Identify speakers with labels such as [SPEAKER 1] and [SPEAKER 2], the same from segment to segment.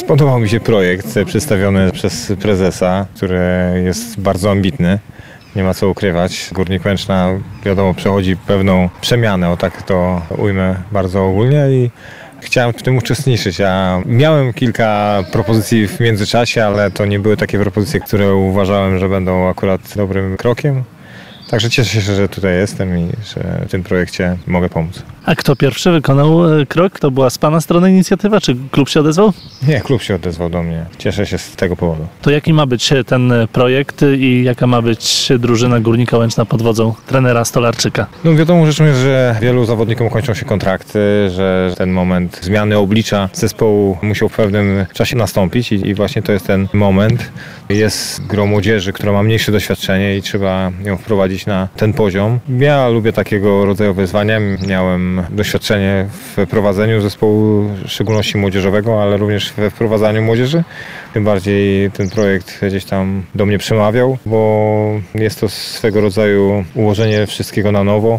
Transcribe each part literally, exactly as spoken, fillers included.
[SPEAKER 1] Spodobał mi się projekt przedstawiony przez prezesa, który jest bardzo ambitny. Nie ma co ukrywać. Górnik Łęczna, wiadomo, przechodzi pewną przemianę, o tak to ujmę bardzo ogólnie i chciałem w tym uczestniczyć. Ja miałem kilka propozycji w międzyczasie, ale to nie były takie propozycje, które uważałem, że będą akurat dobrym krokiem. Także cieszę się, że tutaj jestem i że w tym projekcie mogę pomóc.
[SPEAKER 2] A kto pierwszy wykonał krok? To była z Pana strony inicjatywa, czy klub się odezwał?
[SPEAKER 1] Nie, klub się odezwał do mnie. Cieszę się z tego powodu.
[SPEAKER 2] To jaki ma być ten projekt i jaka ma być drużyna Górnika Łęczna pod wodzą trenera Stolarczyka?
[SPEAKER 1] No wiadomo rzeczą jest, że wielu zawodnikom kończą się kontrakty, że ten moment zmiany oblicza zespołu musiał w pewnym czasie nastąpić i, i właśnie to jest ten moment. Jest gro młodzieży, która ma mniejsze doświadczenie i trzeba ją wprowadzić na ten poziom. Ja lubię takiego rodzaju wyzwania. Miałem doświadczenie w prowadzeniu zespołu, w szczególności młodzieżowego, ale również we wprowadzaniu młodzieży. Tym bardziej ten projekt gdzieś tam do mnie przemawiał, bo jest to swego rodzaju ułożenie wszystkiego na nowo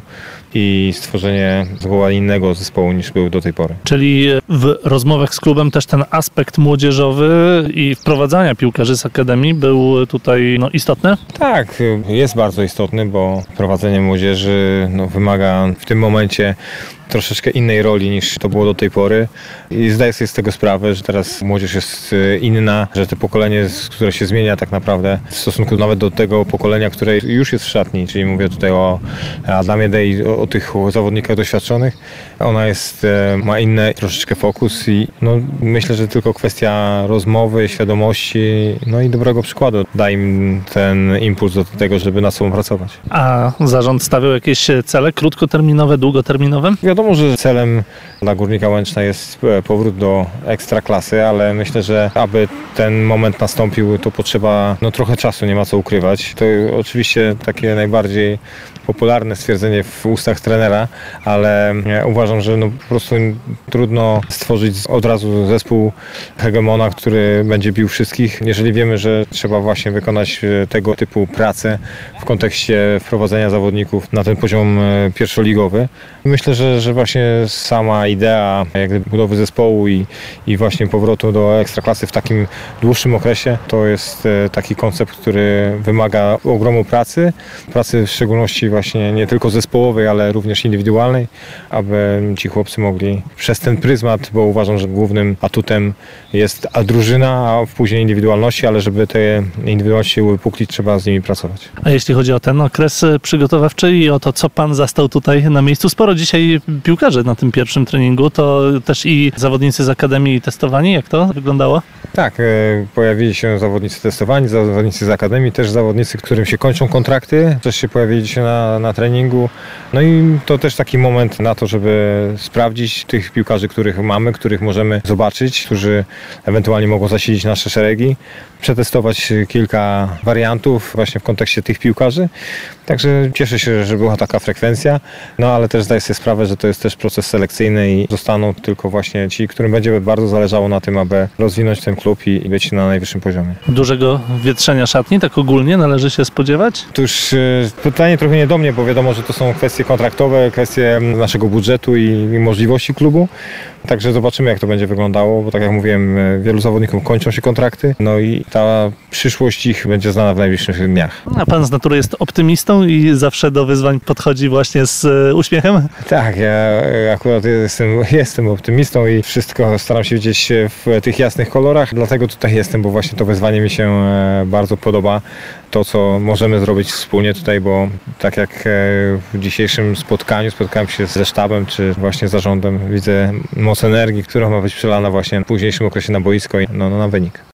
[SPEAKER 1] i stworzenie zgoła innego zespołu niż był do tej pory.
[SPEAKER 2] Czyli w rozmowach z klubem też ten aspekt młodzieżowy i wprowadzania piłkarzy z Akademii był tutaj no, istotny?
[SPEAKER 1] Tak, jest bardzo istotny, bo prowadzenie młodzieży no, wymaga w tym momencie troszeczkę innej roli niż to było do tej pory i zdaję sobie z tego sprawę, że teraz młodzież jest inna, że to pokolenie, które się zmienia tak naprawdę w stosunku nawet do tego pokolenia, które już jest w szatni, czyli mówię tutaj o Adamie Dej, o, o tych zawodnikach doświadczonych, ona jest, ma inny troszeczkę fokus i no, myślę, że tylko kwestia rozmowy, świadomości, no i dobrego przykładu da im ten impuls do tego, żeby nad sobą pracować.
[SPEAKER 2] A zarząd stawiał jakieś cele krótkoterminowe, długoterminowe?
[SPEAKER 1] Wiadomo, że celem dla Górnika Łęczna jest powrót do ekstraklasy, ale myślę, że aby ten moment nastąpił, to potrzeba no, trochę czasu, nie ma co ukrywać. To oczywiście takie najbardziej popularne stwierdzenie w ustach trenera, ale uważam, że no, po prostu trudno stworzyć od razu zespół hegemona, który będzie bił wszystkich, jeżeli wiemy, że trzeba właśnie wykonać tego typu pracę w kontekście wprowadzenia zawodników na ten poziom pierwszoligowy. Myślę, że, że właśnie sama idea jak gdyby budowy zespołu i, i właśnie powrotu do ekstraklasy w takim dłuższym okresie to jest taki koncept, który wymaga ogromu pracy, pracy w szczególności właśnie nie tylko zespołowej, ale również indywidualnej, aby ci chłopcy mogli przez ten pryzmat, bo uważam, że głównym atutem jest a drużyna, a później indywidualności, ale żeby te indywidualności uwypuklić, trzeba z nimi pracować.
[SPEAKER 2] A jeśli chodzi o ten okres przygotowawczy i o to, co Pan zastał tutaj na miejscu, sporo dzisiaj piłkarzy na tym pierwszym treningu, to też i zawodnicy z Akademii testowani, jak to wyglądało?
[SPEAKER 1] Tak, pojawili się zawodnicy testowani, zawodnicy z Akademii, też zawodnicy, którym się kończą kontrakty, też się pojawili się na, na treningu. No i to też taki moment na to, żeby sprawdzić tych piłkarzy, których mamy, których możemy zobaczyć, którzy ewentualnie mogą zasilić nasze szeregi, przetestować kilka wariantów właśnie w kontekście tych piłkarzy. Także cieszę się, że była taka frekwencja, no ale też zdaję sobie sprawę, że to jest też proces selekcyjny i zostaną tylko właśnie ci, którym będzie bardzo zależało na tym, aby rozwinąć ten klub i być na najwyższym poziomie.
[SPEAKER 2] Dużego wietrzenia szatni, tak ogólnie należy się spodziewać?
[SPEAKER 1] To już pytanie trochę nie do mnie, bo wiadomo, że to są kwestie kontraktowe, kwestie naszego budżetu i, i możliwości klubu. Także zobaczymy, jak to będzie wyglądało, bo tak jak mówiłem, wielu zawodnikom kończą się kontrakty, no i ta przyszłość ich będzie znana w najbliższych dniach.
[SPEAKER 2] A Pan z natury jest optymistą i zawsze do wyzwań podchodzi właśnie z uśmiechem?
[SPEAKER 1] Tak, ja akurat jestem, jestem optymistą i wszystko staram się widzieć w tych jasnych kolorach, dlatego tutaj jestem, bo właśnie to wyzwanie mi się bardzo podoba. To, co możemy zrobić wspólnie tutaj, bo tak jak w dzisiejszym spotkaniu spotkałem się ze sztabem czy właśnie zarządem, widzę moc energii, która ma być przelana właśnie w późniejszym okresie na boisko i no, no, na wynik.